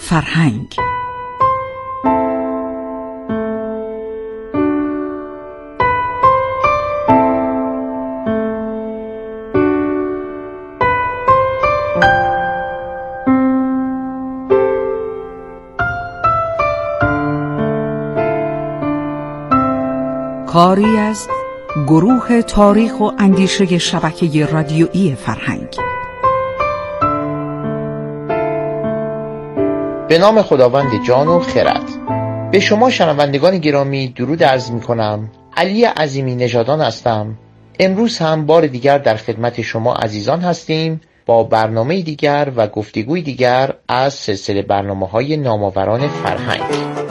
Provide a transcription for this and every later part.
فرهنگ. کاری از گروه تاریخ و اندیشه شبکه رادیویی فرهنگ. به نام خداوند جان و خرد. به شما شنوندگان گرامی درود عرض می کنم. علی عظیمی نژادان هستم. امروز هم بار دیگر در خدمت شما عزیزان هستیم با برنامه دیگر و گفتگوی دیگر از سلسله برنامه‌های نامآوران فرهنگ.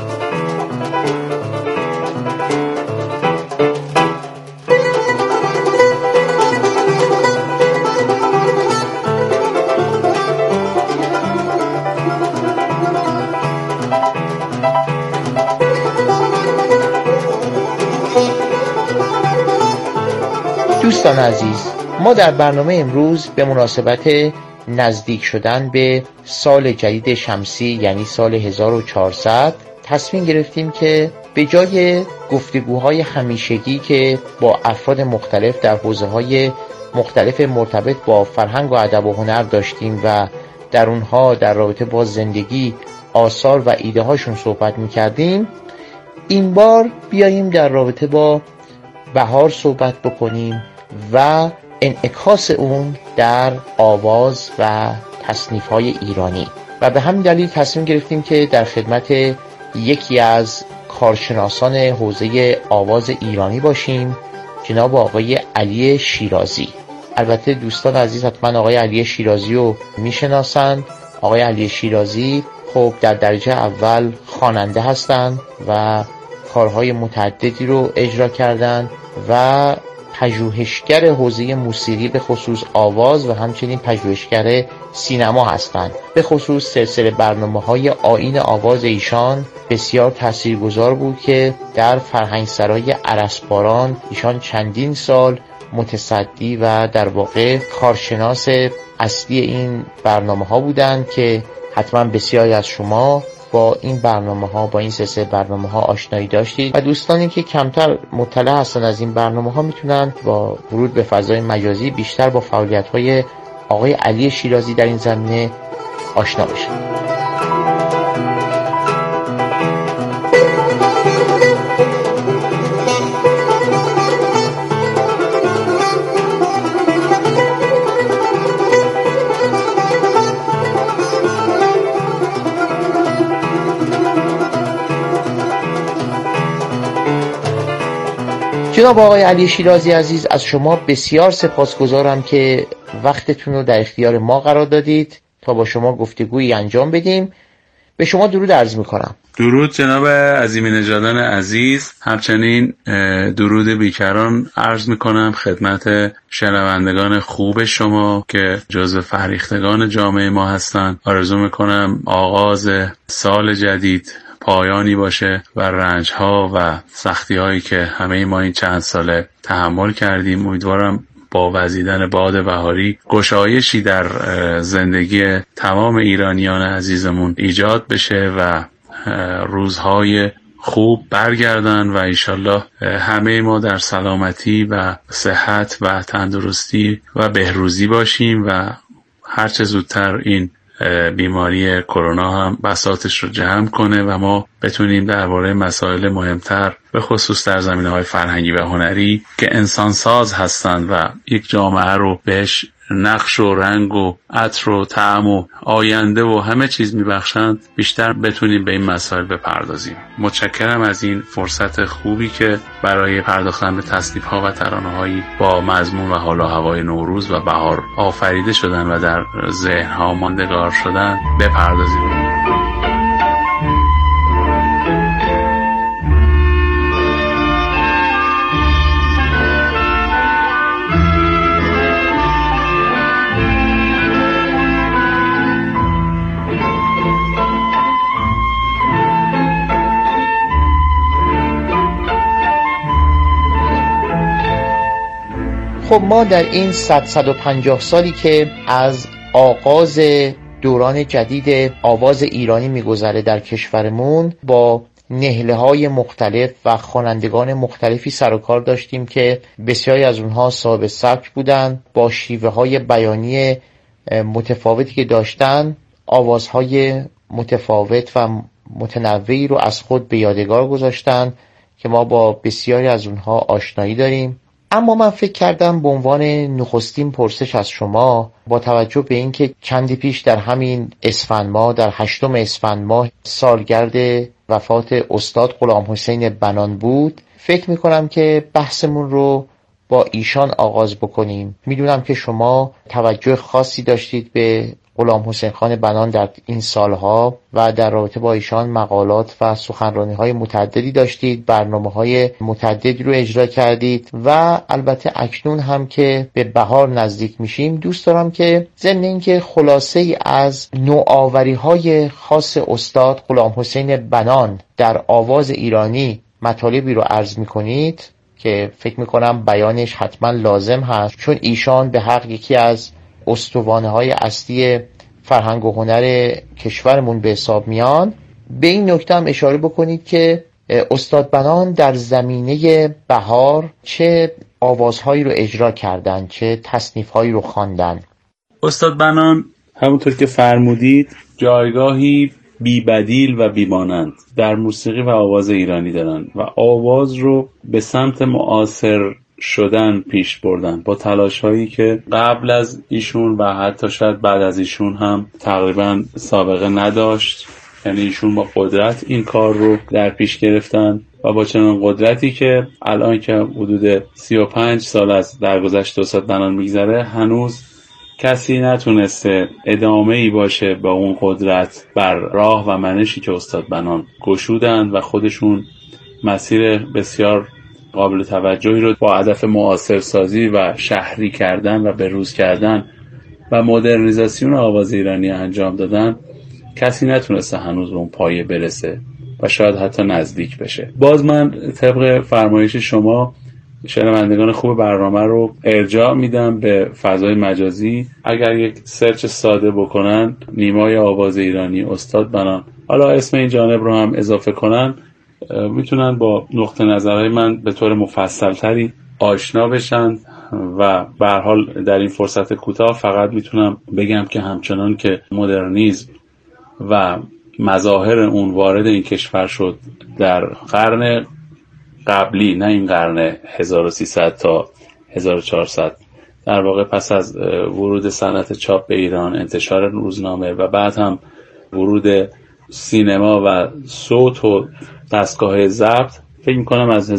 دوستان عزیز، ما در برنامه امروز به مناسبت نزدیک شدن به سال جدید شمسی یعنی سال 1400 تصمیم گرفتیم که به جای گفتگوهای همیشگی که با افراد مختلف در حوزه‌های مختلف مرتبط با فرهنگ و ادب و هنر داشتیم و در اونها در رابطه با زندگی، آثار و ایده هاشون صحبت می‌کردیم، این بار بیاییم در رابطه با بهار صحبت بکنیم و انعکاس اون در آواز و تصنیف‌های ایرانی. و به همین دلیل تصمیم گرفتیم که در خدمت یکی از کارشناسان حوزه آواز ایرانی باشیم، جناب آقای علی شیرازی. البته دوستان عزیز حتما آقای علی شیرازی رو میشناسند. آقای علی شیرازی خب در درجه اول خواننده هستند و کارهای متعددی رو اجرا کردند و پژوهشگر حوزه موسیقی به خصوص آواز و همچنین پژوهشگر سینما هستند. به خصوص سلسله برنامه‌های آیین آواز ایشان بسیار تاثیرگذار بود که در فرهنگسرای ارسباران ایشان چندین سال متصدی و در واقع کارشناس اصلی این برنامه‌ها بودند که حتما بسیاری از شما با این برنامه‌ها، با این سلسله برنامه‌ها آشنایی داشتید و دوستانی که کمتر مطلع هستن از این برنامه‌ها میتونن با ورود به فضای مجازی بیشتر با فعالیت‌های آقای علی شیرازی در این زمینه آشنا بشن. جناب آقای علی شیرازی عزیز، از شما بسیار سپاسگزارم که وقتتون رو در اختیار ما قرار دادید تا با شما گفتگویی انجام بدیم. به شما درود عرض میکنم. درود جناب عظیمی نژادان عزیز، همچنین درود بیکران عرض میکنم خدمت شنوندگان خوب شما که جزو فرهیختگان جامعه ما هستند. آرزو میکنم آغاز سال جدید پایانی باشه و رنج‌ها و سختی‌هایی که همه ما این چند ساله تحمل کردیم، امیدوارم با وزیدن باد بهاری گشایشی در زندگی تمام ایرانیان عزیزمون ایجاد بشه و روزهای خوب برگردن و انشالله همه ما در سلامتی و صحت و تندرستی و بهروزی باشیم و هرچه زودتر این بیماری کرونا هم بساطش رو جمع کنه و ما بتونیم درباره مسائل مهمتر به خصوص در زمینه‌های فرهنگی و هنری که انسانساز هستند و یک جامعه رو بهش نقش و رنگ و عطر و طعم و آینده و همه چیز میبخشند بیشتر بتونیم به این مسائل بپردازیم. متشکرم از این فرصت خوبی که برای پرداختن به تصنیف‌ها و ترانه‌هایی با مضمون و حال و هوای نوروز و بهار آفریده شدن و در ذهن‌ها ماندگار شدن بپردازیم. خب ما در این 150 سالی که از آغاز دوران جدید آواز ایرانی میگذره در کشورمون، با نهله‌های مختلف و خوانندگان مختلفی سر و کار داشتیم که بسیاری از اونها صاحب سبک بودن، با شیوه‌های بیانی متفاوتی که داشتن آوازهای متفاوت و متنوعی رو از خود به یادگار گذاشتن که ما با بسیاری از اونها آشنایی داریم. اما من فکر کردم به عنوان نخستین پرسش از شما، با توجه به اینکه چندی پیش در همین اسفند ماه، در 8 اسفند ماه سالگرد وفات استاد غلامحسین بنان بود، فکر میکنم که بحثمون رو با ایشان آغاز بکنیم. میدونم که شما توجه خاصی داشتید به غلامحسین خان بنان در این سالها و در رابطه با ایشان مقالات و سخنرانی‌های متعددی داشتید، برنامه‌های متعددی رو اجرا کردید و البته اکنون هم که به بهار نزدیک میشیم، دوست دارم که ضمن اینکه خلاصه‌ای از نوآوری‌های خاص استاد غلامحسین بنان در آواز ایرانی مطالبی رو عرض می‌کنید که فکر می‌کنم بیانش حتما لازم هست، چون ایشان به حق یکی از استوانه‌های اصلی فرهنگ و هنر کشورمون به حساب میان. به این نکته هم اشاره بکنید که استاد بنان در زمینه بهار چه آوازهایی رو اجرا کردن، چه تصنیف‌هایی رو خواندن. استاد بنان همونطور که فرمودید جایگاهی بی بدیل و بی مانند در موسیقی و آواز ایرانی دارن و آواز رو به سمت معاصر شدن پیش بردن با تلاش هایی که قبل از ایشون و حتی شاید بعد از ایشون هم تقریبا سابقه نداشت. یعنی ایشون با قدرت این کار رو در پیش گرفتن و با چنان قدرتی که الان که حدود 35 سال از درگذشت استاد بنان میگذره، هنوز کسی نتونسته ادامه‌ای باشه با اون قدرت بر راه و منشی که استاد بنان گشودن و خودشون مسیر بسیار قابل توجهی رو با هدف معاصر سازی و شهری کردن و بروز کردن و مدرنیزاسیون آواز ایرانی انجام دادن. کسی نتونسته هنوز به اون پایه برسه و شاید حتی نزدیک بشه. باز من طبق فرمایش شما شنوندگان خوب برنامه رو ارجاع میدم به فضای مجازی. اگر یک سرچ ساده بکنن نیمای آواز ایرانی استاد بنان، حالا اسم این جانب رو هم اضافه کنن، میتونن با نقطه نظرهای من به طور مفصل تری آشنا بشن. و به هر حال در این فرصت کوتاه فقط میتونم بگم که همچنان که مدرنیسم و مظاهر اون وارد این کشور شد در قرن قبلی، نه این قرن 1300 تا 1400، در واقع پس از ورود صنعت چاپ به ایران، انتشار روزنامه و بعد هم ورود سینما و صوت و دستگاه ضبط، فکر می‌کنم از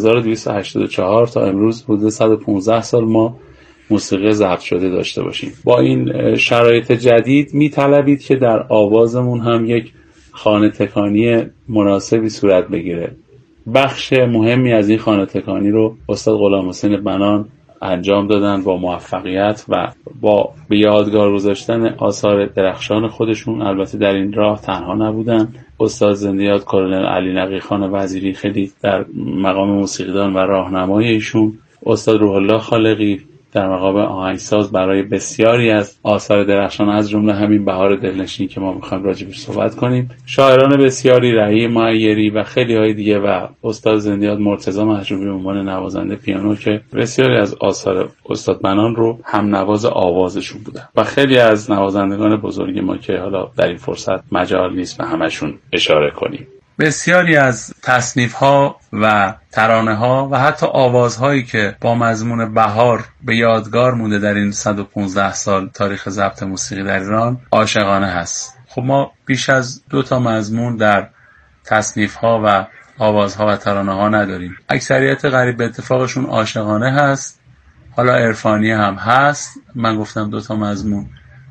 1284 تا امروز حدود 115 سال ما موسیقی ضبط شده داشته باشیم. با این شرایط جدید می‌طلبید که در آوازمون هم یک خانه تکانی مناسبی صورت بگیره. بخش مهمی از این خانه تکانی رو استاد غلامحسین بنان انجام دادن با موفقیت و با به یادگار گذاشتن آثار درخشان خودشون. البته در این راه تنها نبودن. استاد زنده‌یاد کلونل علی نقیخان وزیری خیلی در مقام موسیقیدان و راهنمای ایشون، استاد روح الله خالقی در مقام آهنگساز برای بسیاری از آثار درخشان، از جمله همین بهار دلنشینی که ما می‌خوایم راجعش صحبت کنیم، شاعران بسیاری، رهی معیری و خیلی های دیگه، و استاد زنده‌یاد مرتضی محجوبی به عنوان نوازنده پیانو که بسیاری از آثار استاد بنان رو هم نواز آوازشون بودن و خیلی از نوازندگان بزرگ ما که حالا در این فرصت مجال نیست به همشون اشاره کنیم. بسیاری از تصنیف‌ها و ترانه‌ها و حتی آوازهایی که با مضمون بهار به یادگار مونده در این 115 سال تاریخ ضبط موسیقی در ایران عاشقانه هست. خب ما بیش از 2 مضمون در تصنیف‌ها و آوازها و ترانه‌ها نداریم. اکثریت قریب به اتفاقشون عاشقانه هست، حالا عرفانی هم هست، من گفتم 2 مضمون،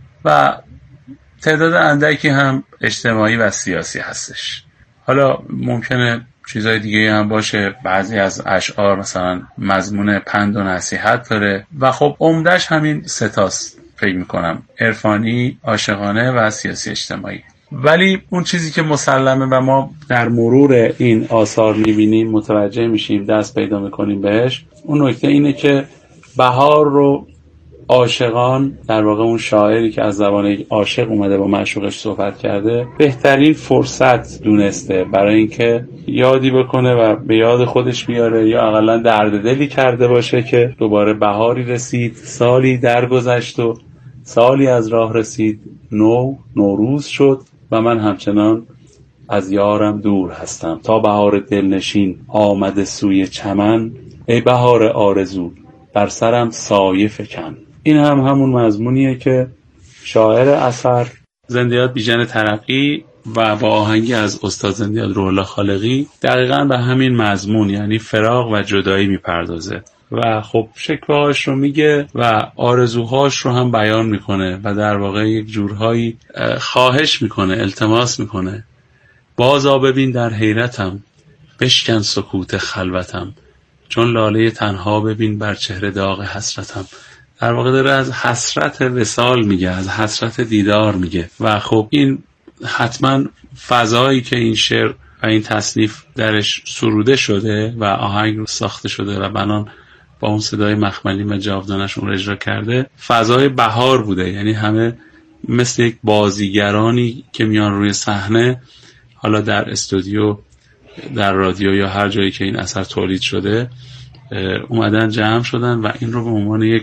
و تعداد اندکی هم اجتماعی و سیاسی هستش. حالا ممکنه چیزای دیگه هم باشه، بعضی از اشعار مثلا مضمون پند و نصیحت داره و خب عمدش همین 3 تاست فکر میکنم، عرفانی، عاشقانه و سیاسی اجتماعی. ولی اون چیزی که مسلمه و ما در مرور این آثار میبینیم، متوجه میشیم، دست پیدا میکنیم بهش، اون نکته اینه که بهار رو عاشقان، در واقع اون شاعری که از زبان یک عاشق اومده با معشوقش صحبت کرده، بهترین فرصت دونسته برای اینکه یادی بکنه و به یاد خودش بیاره یا اقلا درد دلی کرده باشه که دوباره بهاری رسید، سالی درگذشت و سالی از راه رسید، نوروز شد و من همچنان از یارم دور هستم. تا بهار دلنشین آمده سوی چمن، ای بهار آرزو بر سرم سایه فکن. این همون مضمونیه که شاعر اثر زندیات بیژن ترقی و با آهنگی از استاد زندیات روح الله خالقی دقیقاً به همین مضمون، یعنی فراق و جدایی میپردازه و خب شکوهاش رو میگه و آرزوهاش رو هم بیان میکنه و در واقع یک جورهایی خواهش میکنه، التماس میکنه. بازا ببین در حیرتم، بشکن سکوت خلوتم، چون لاله تنها ببین بر چهره داغ حسرتم. در واقع داره از حسرت وصال میگه، از حسرت دیدار میگه و خب این حتما فضایی که این شعر و این تصنیف درش سروده شده و آهنگ رو ساخته شده و بنان با اون صدای مخملی و جاودانشون رو اجرا کرده، فضای بهار بوده. یعنی همه مثل یک بازیگرانی که میان روی صحنه، حالا در استودیو، در رادیو یا هر جایی که این اثر تولید شده، اومدن جمع شدن و این رو به عنوان یک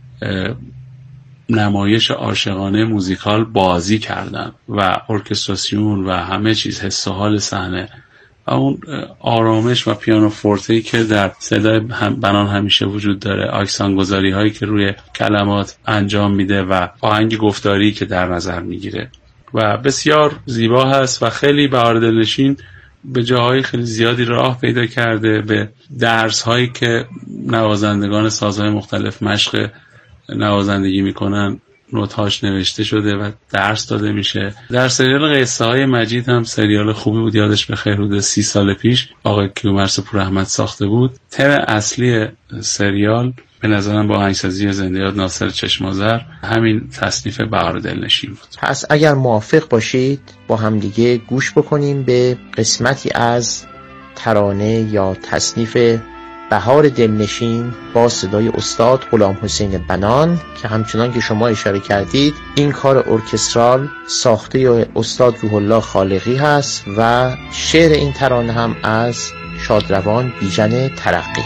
نمایش عاشقانه موزیکال بازی کردن و ارکستراسیون و همه چیز، حس و حال صحنه و اون آرامش و پیانو فورتی که در صدای بنان همیشه وجود داره، آکسان گذاری هایی که روی کلمات انجام میده و آهنگ گفتاری که در نظر میگیره و بسیار زیبا هست و خیلی بهار دلنشین به جاهای خیلی زیادی راه پیدا کرده، به درس هایی که نوازندگان سازهای مختلف مشق نوازندگی میکنن نوت‌هاش نوشته شده و درس داده میشه. در سریال قصه های مجید هم سریال خوبی بود، یادش بخیر، حدود 30 سال پیش آقای کیومرث پوراحمد ساخته بود. تم اصلی سریال به نظرم با آهنگسازی زندیات ناصر چشم‌آذر همین تصنیف بهار دلنشین بود. پس اگر موافق باشید با هم دیگه گوش بکنیم به قسمتی از ترانه یا تصنیف بهار دلنشین با صدای استاد غلام حسین بنان که همچنان که شما اشاره کردید این کار ارکسترال ساخته استاد روح الله خالقی هست و شعر این ترانه هم از شادروان بیژن ترقی.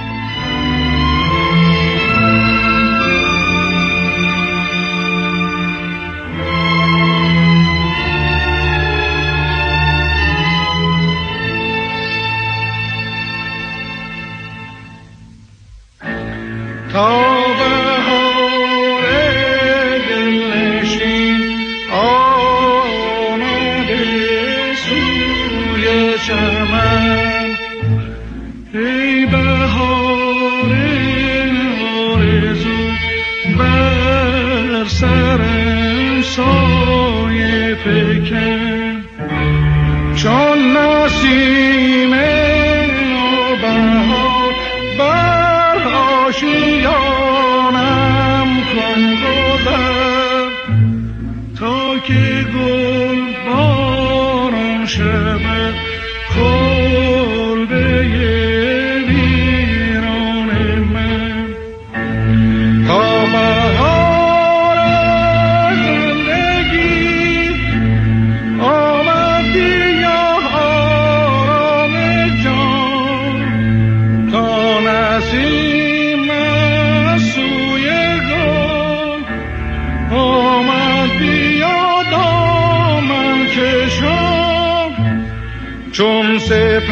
چون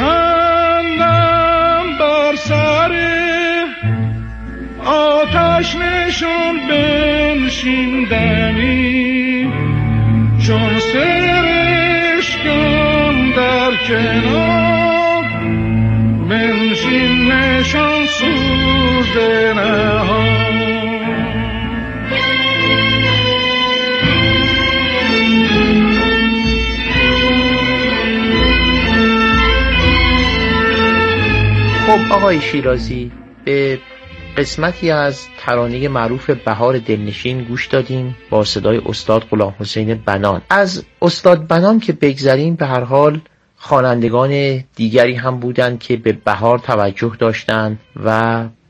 سپندم بر سر آتش نشان بنشیندنی، چون سرشکم در کنار بنشین نشان سوزده نهان. خب آقای شیرازی، به قسمتی از ترانه معروف بهار دلنشین گوش دادیم با صدای استاد غلام حسین بنان. از استاد بنان که بگذریم، به هر حال خوانندگان دیگری هم بودند که به بهار توجه داشتند و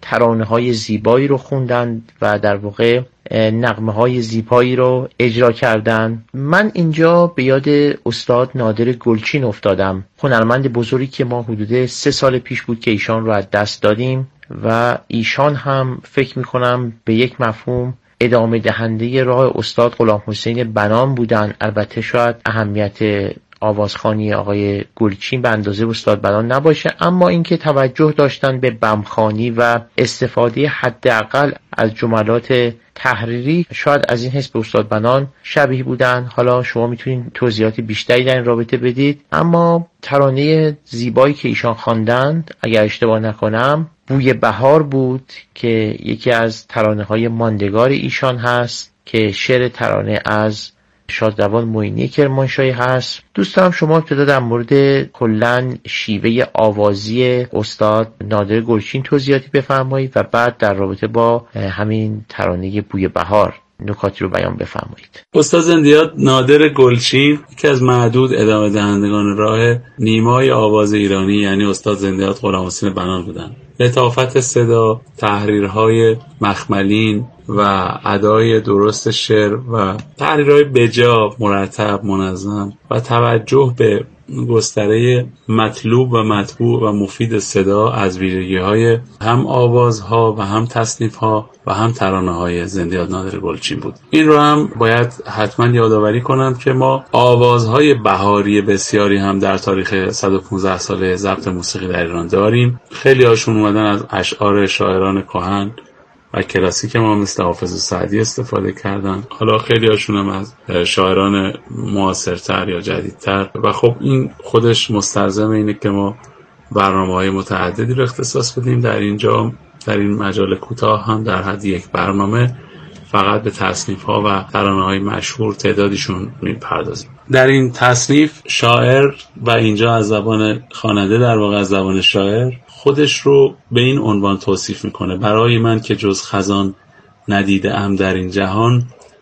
ترانه‌های زیبایی رو خوندن و در واقع نغمه‌های زیبایی رو اجرا کردن. من اینجا به یاد استاد نادر گلچین افتادم، هنرمند بزرگی که ما حدود 3 سال پیش بود که ایشان رو از دست دادیم و ایشان هم فکر می‌کنم به یک مفهوم ادامه دهنده راه استاد غلام حسین بنان بودن. البته شاید اهمیت آوازخوانی آقای گلچین به اندازه استاد بنان نباشه، اما اینکه توجه داشتن به بمخوانی و استفاده حداقل از جملات تحریری، شاید از این حس به استاد بنان شبیه بودن. حالا شما میتونید توضیحات بیشتری در این رابطه بدید، اما ترانه زیبایی که ایشان خواندند اگر اشتباه نکنم بوی بهار بود که یکی از ترانه‌های ماندگار ایشان هست که شعر ترانه از شادروان معینی کرمانشاهی هست. دوست دارم شما ابتدا در مورد کلن شیوه آوازی استاد نادر گلچین توضیحاتی بفرمایید و بعد در رابطه با همین ترانه بوی بهار نکاتی رو بیان بفرمایید. استاد زندیات نادر گلچین یکی از معدود ادامه دهندگان راه نیمای آواز ایرانی یعنی استاد زندیات غلام حسین بنان بودند. لطافت صدا، تحریرهای مخملین و ادای درست شعر و تحریرهای بجا، مرتب، منظم و توجه به گستره مطلوب و مطبوع و مفید صدا از ویژگی‌های هم آوازها و هم تصنیف‌ها و هم ترانه‌های زندیات نادر گلچین بود. این رو هم باید حتما یادآوری کنم که ما آوازهای بهاری بسیاری هم در تاریخ 115 ساله ضبط موسیقی در ایران داریم. خیلی هاشون اومدن از اشعار شاعران کهن و کلاسیک ما مثل حافظ و سعدی استفاده کردن. حالا خیلی هاشون هم از شاعران معاصرتر یا جدیدتر و خب این خودش مستلزم اینه که ما برنامه‌های متعددی رو اختصاص بدیم. در اینجا در این مجال کوتاه هم در حد یک برنامه فقط به تصنیف‌ها و ترانه‌های مشهور تعدادیشون می‌پردازیم. در این تصنیف شاعر و اینجا از زبان خواننده در واقع از زبان شاعر خودش رو به این عنوان توصیف میکنه: برای من که جز خزان ندیده‌ام در این جهان،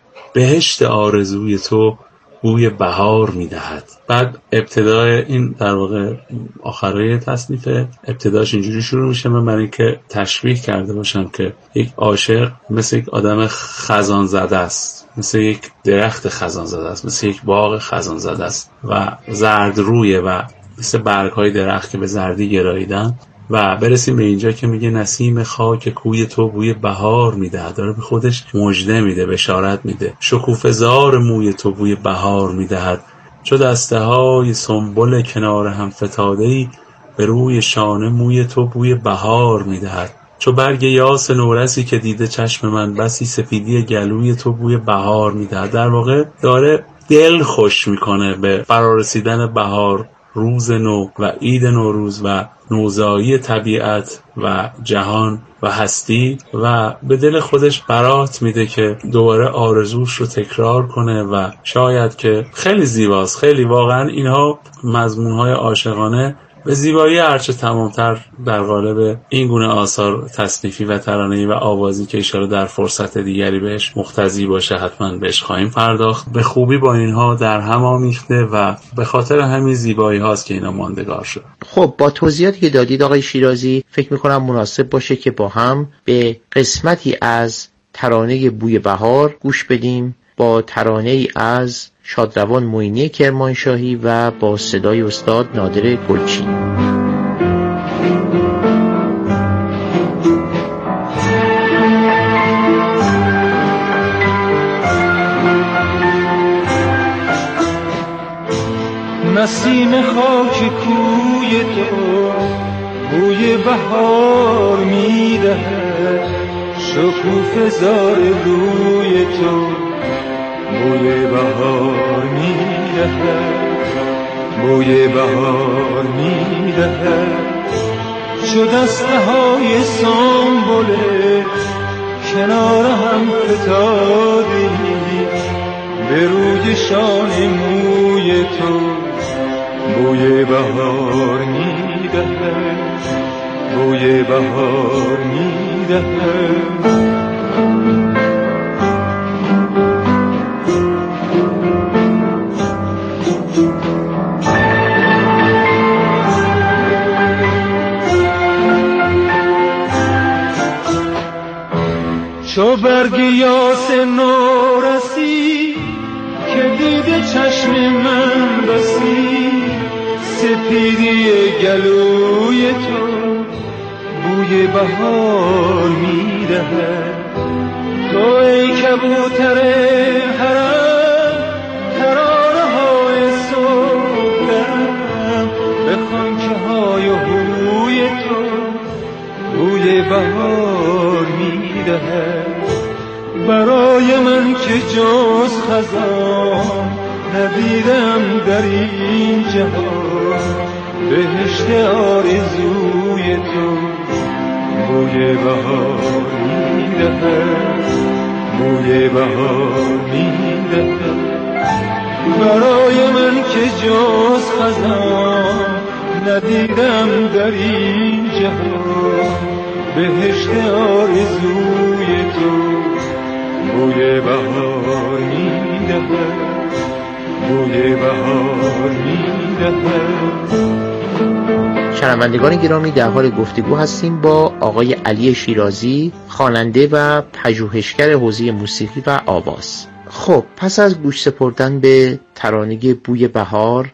بهشت آرزوی تو بوی بهار میدهد. بعد ابتدای این در واقع آخرای تصنیف ابتداش اینجوری شروع میشه: من برای اینکه تشبیه کرده باشم که یک عاشق مثل یک آدم خزان زده است، مثل یک درخت خزان زده است، مثل یک باغ خزان زده است و زرد رویه و مثل برگ‌های درخت که به زردی گراییدن و برسیم به اینجا که میگه نسیم خاک کوی تو بوی بهار میده. داره به خودش مژده میده، بشارت میده. شکوفه زار موی تو بوی بهار میدهد، چو دسته های سنبل کنار هم فتاده‌ای به روی شانه موی تو بوی بهار میدهد، چو برگ یاس نورسی که دیده چشم من بسی سفیدی گلوی تو بوی بهار میدهد. در واقع داره دل خوش میکنه به فرارسیدن بهار، روز نو و عید نوروز و نوزایی طبیعت و جهان و هستی و به دل خودش برات میده که دوباره آرزوش رو تکرار کنه و شاید که خیلی زیباست. خیلی واقعا اینها مضمونهای عاشقانه به زیبایی هرچه تمامتر در قالب این گونه آثار تصنیفی و ترانه‌ای و آوازی که ایشالا در فرصت دیگری بهش مقتضی باشه حتما بهش خواهیم پرداخت. به خوبی با اینها در هم آمیخته و به خاطر همین زیبایی هاست که اینا ماندگار شد. خب با توضیحاتی که دادید آقای شیرازی فکر میکنم مناسب باشه که با هم به قسمتی از ترانه بوی بهار گوش بدیم، با ترانه‌ای از شادروان معینی کرمانشاهی و با صدای استاد نادر گلچین. نسیم خاک کوی تو بوی بهار میدهد، شکوفه زار روی تو بوی بهار میدهد، بوی بهار میدهد، چو دسته های سنبل کنار هم فتادی به روی شانه موی تو بوی بهار میدهد، بوی بهار میدهد. چو برگ یاس نورسی که دیده چشم من بسی، سپیدی گلوی تو بوی بهار میدهد. تو ای کبوتر حرم ترانه های صبحم، به خانچه های هوی تو بوی بهار میدهد. برای من که جز خزان ندیدم در این جهان، بهشت آرزوی تو بوی بهار میدهد، بوی بهار میدهد. برای من که جز خزان ندیدم در این جهان، بهشت آرزوی تو بوی بهار میدهد، بوی بهار میدهد. شنوندگان گرامی، در حال گفتگو هستیم با آقای علی شیرازی، خواننده و پژوهشگر حوزه موسیقی و آواز. خب پس از گوش سپردن به ترانه بوی بهار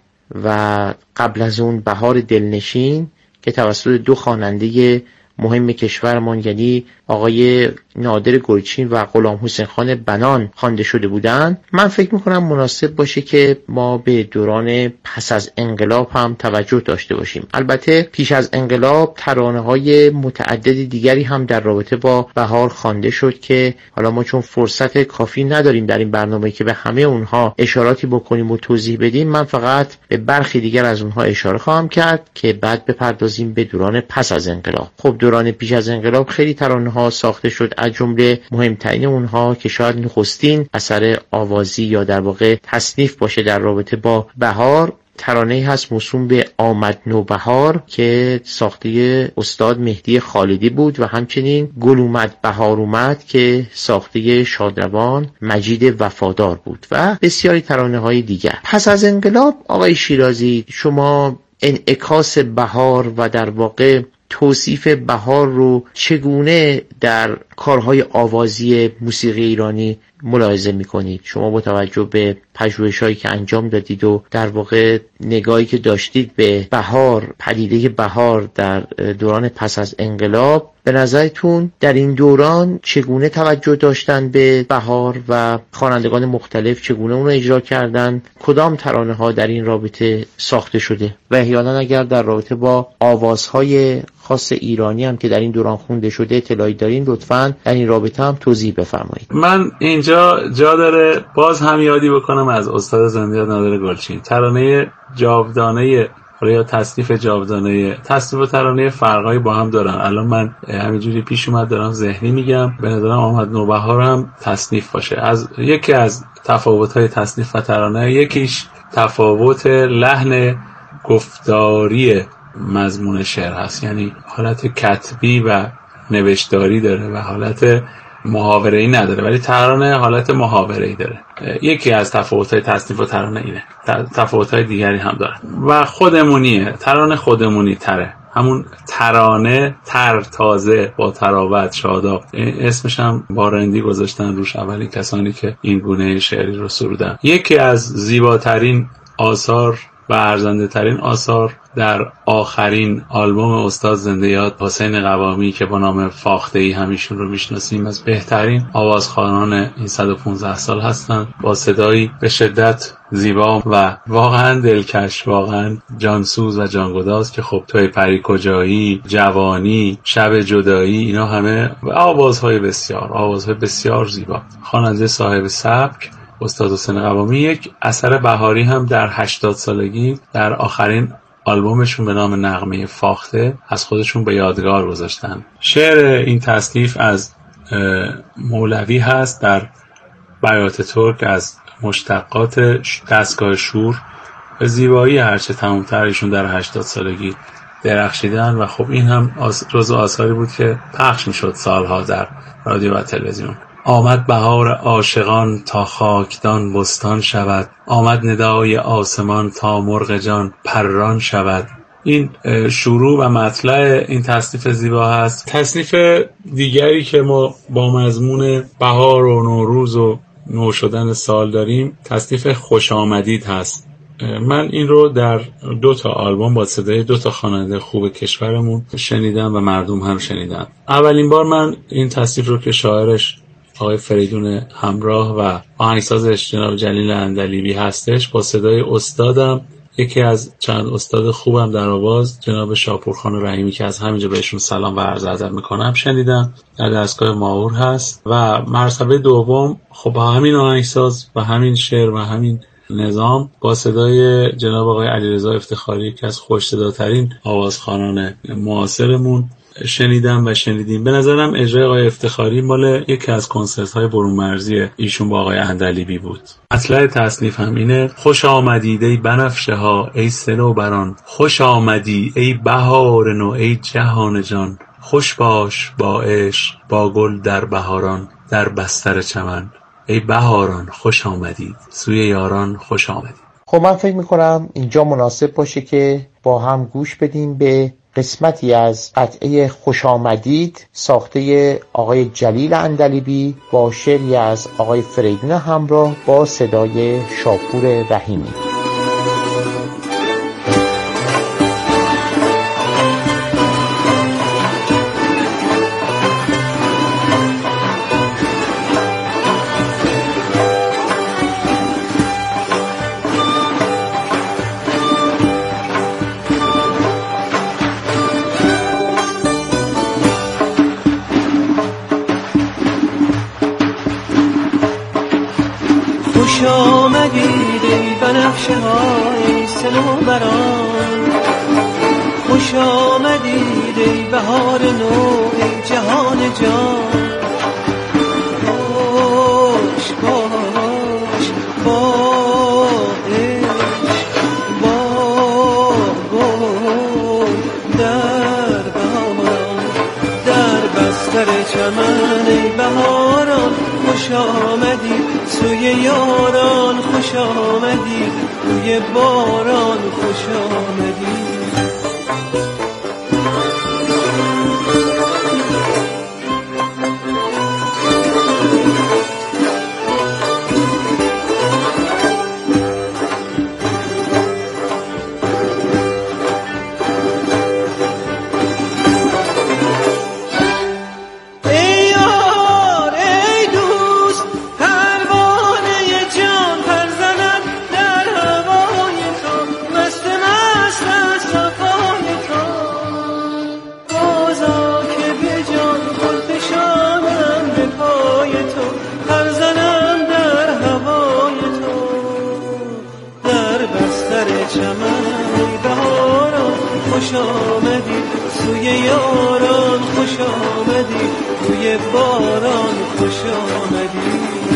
و قبل از اون بهار دلنشین که توسط دو خواننده مهم کشورمان یعنی آقای نادر گلچین و غلام حسین خان بنان خوانده شده بودند، من فکر میکنم مناسب باشه که ما به دوران پس از انقلاب هم توجه داشته باشیم. البته پیش از انقلاب ترانه‌های متعدد دیگری هم در رابطه با بهار خوانده شد که حالا ما چون فرصت کافی نداریم در این برنامه که به همه اونها اشاراتی بکنیم و توضیح بدیم، من فقط به برخی دیگر از اونها اشاره خواهم کرد که بعد بپردازیم به دوران پس از انقلاب. خب دوران پیش از انقلاب خیلی ترانه‌ها ساخته شد، از جمله مهمترین اونها که شاید نخستین اثر آوازی یا در واقع تصنیف باشه در رابطه با بهار، ترانه‌ای هست موسوم به آمد نوبهار که ساخته استاد مهدی خالدی بود و همچنین گل اومد بهار اومد که ساخته شادروان مجید وفادار بود و بسیاری ترانه‌های دیگر. پس از انقلاب آقای شیرازی، شما انعکاس بهار و در واقع توصیف بهار رو چگونه در کارهای آوازی موسیقی ایرانی ملاحظه می‌کنید؟ شما با توجه به پژوهش‌هایی که انجام دادید و در واقع نگاهی که داشتید به بهار، پدیده بهار در دوران پس از انقلاب، به نظرتون در این دوران چگونه توجه داشتن به بهار و خوانندگان مختلف چگونه اون رو اجرا کردن؟ کدام ترانه‌ها در این رابطه ساخته شده؟ و احیانا اگر در رابطه با آوازهای خاص ایرانی هم که در این دوران خونده شده اطلاعی دارین، لطفاً در این رابطه هم توضیح بفرمایید. من اینجا جا داره باز هم یادی بکنم از استاد زنده نادر گلچین، ترانه جاودانه یا تصنیف جاودانه. تصنیف و ترانه فرقایی با هم دارن. الان من همینجوری پیش اومد دارم ذهنی میگم، به نظرم آمد نوبهار هم تصنیف باشه. از یکی از تفاوت‌های تصنیف و ترانه، یکیش تفاوت لحن گفتاری مضمون شعر هست، یعنی حالت کتبی و نوشتاری داره و حالت محاوره‌ای نداره، ولی ترانه حالت محاوره‌ای داره. یکی از تفاوت‌های تصنیف و ترانه اینه. تفاوت‌های دیگری هم داره و خودمونیه. ترانه خودمونی تره، همون ترانه تر، تازه، با تراوت، شاداب. اسمش هم بارندی گذاشتن روش اولین کسانی که این گونه شعری رو سرودن. یکی از زیباترین آثار و ارزنده ترین آثار در آخرین آلبوم استاد زنده یاد حسین قوامی که با نام فاخته‌ای همیشون رو میشناسیم، از بهترین آوازخوانان این 115 سال هستند، با صدایی به شدت زیبا و واقعا دلکش، واقعا جانسوز و جانگداز که خب توی پری کجایی، جوانی، شب جدایی، اینا همه آوازهای بسیار زیبا. خواننده صاحب سبک استاد حسین قوامی یک اثر بهاری هم در 80 سالگی در آخرین آلبومشون به نام نغمه فاخته از خودشون به یادگار گذاشتن. شعر این تصنیف از مولوی هست در بیات ترک از مشتقات دستگاه شور. به زیبایی هرچه تمام‌تر ایشون در 80 سالگی درخشیدن و خب این هم جزو آثاری بود که پخش میشد سالها در رادیو و تلویزیون. آمد بهار عاشقان تا خاکدان بستان شود، آمد ندای آسمان تا مرغ جان پران شود. این شروع و مطلع این تصنیف زیبا هست. تصنیف دیگری که ما با مضمون بهار و نوروز و نو شدن سال داریم تصنیف خوش آمدید هست. من این رو در 2 آلبوم با صدای 2 خواننده خوب کشورمون شنیدم و مردم هم شنیدن. اولین بار من این تصنیف رو که شاعرش آقای فریدون همراه و آهنگسازش جناب جلیل عندلیبی هستش با صدای استادم، یکی از چند استاد خوبم در آواز، جناب شاپورخان رحیمی که از همینجا بهشون سلام و عرض ادب میکنم، شنیدم. در دستگاه ماهور هست. و مرتبه دوم خب با همین آهنگساز و همین شعر و همین نظام با صدای جناب آقای علیرضا افتخاری که از خوش صداترین آوازخوانان معاصرمون شنیدم و شنیدیم. به نظرم اجرای آقای افتخاری مال یکی از کنسرت‌های برون مرزی ایشون با آقای عندلیبی بود. مطلع تصنیف هم اینه: خوش آمدید ای بنفشه ها ای صنوبران، خوش آمدی ای بهار نو ای جهان جان، خوش باش با عشق با گل در بهاران، در بستر چمن ای بهاران خوش آمدید، سوی یاران خوش آمدید. خب من فکر میکنم اینجا مناسب باشه که با هم گوش بدیم به قسمتی از قطعه خوش آمدید ساخته آقای جلیل عندلیبی با شعری از آقای فریدون همراه با صدای شاپور رحیمی. خوش آمدید ای بنفشه های صنوبران، خوش آمدید ای بهار نو ای جهان جان، خوش باش با عشق با گل در بهاران، در بستر چمن ای بهاران خوش آمدی، سوی یاران خوش آمدی، روی باران خوش آمدی. خوش آمدی سوی یاران خوش آمدی، روی باران خوش آمدی.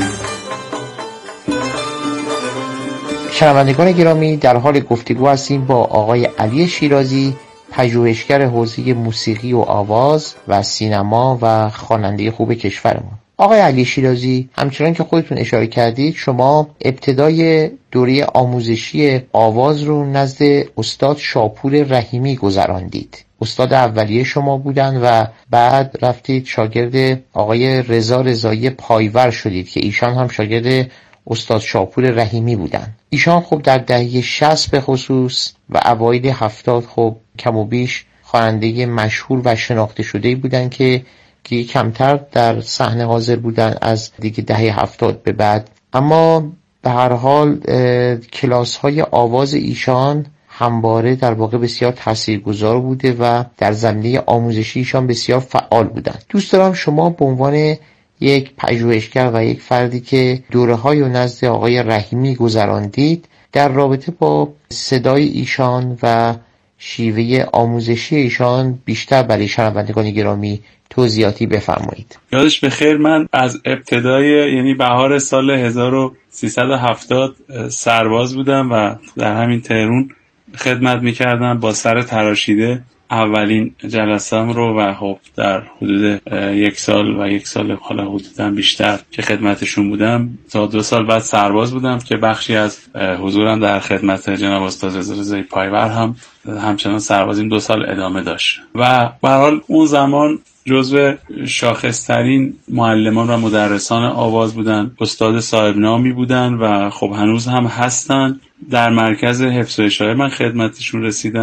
شنوندگان گرامی، در حال گفتگو هستیم با آقای علی شیرازی، پژوهشگر حوزه موسیقی و آواز و سینما و خواننده خوب کشورمون. آقای علی شیرازی، همچنان که خودتون اشاره کردید شما ابتدای دوره آموزشی آواز رو نزد استاد شاپور رحیمی گذراندید. استاد اولیه شما بودن و بعد رفتید شاگرد آقای رضا رضایی پایور شدید که ایشان هم شاگرد استاد شاپور رحیمی بودن. ایشان خب در دهه 60 به خصوص و اوایل 70 خب کم و بیش خواننده مشهور و شناخته شده‌ای بودن که کمتر در صحنه حاضر بودن از دیگه دهه 70 به بعد. اما به هر حال کلاس‌های آواز ایشان همواره در واقع بسیار تاثیرگذار بوده و در زمینه آموزشی ایشان بسیار فعال بودند. دوست دارم شما به عنوان یک پژوهشگر و یک فردی که دوره‌های و نزد آقای رحیمی گذراندید در رابطه با صدای ایشان و شیوه آموزشی ایشان بیشتر برای شنوندگان گرامی توضیحاتی بفرمایید. یادش بخیر، من از ابتدای یعنی بهار سال 1370 سرباز بودم و در همین تهران خدمت میکردم با سر تراشیده اولین جلسه‌ام رو و خب در حدود 1 سال و 1 سال حالا حدوداً بیشتر که خدمتشون بودم تا 2 سال بعد سرباز بودم که بخشی از حضورم در خدمت جناب استاد رضا پایور هم همچنان سربازیم 2 سال ادامه داشت و به هر حال اون زمان جزو شاخصترین معلمان و مدرسان آواز بودن، استاد صاحب نامی بودن و خب هنوز هم هستن. در مرکز حفظ و اشاعه من خدمتشون رسیدم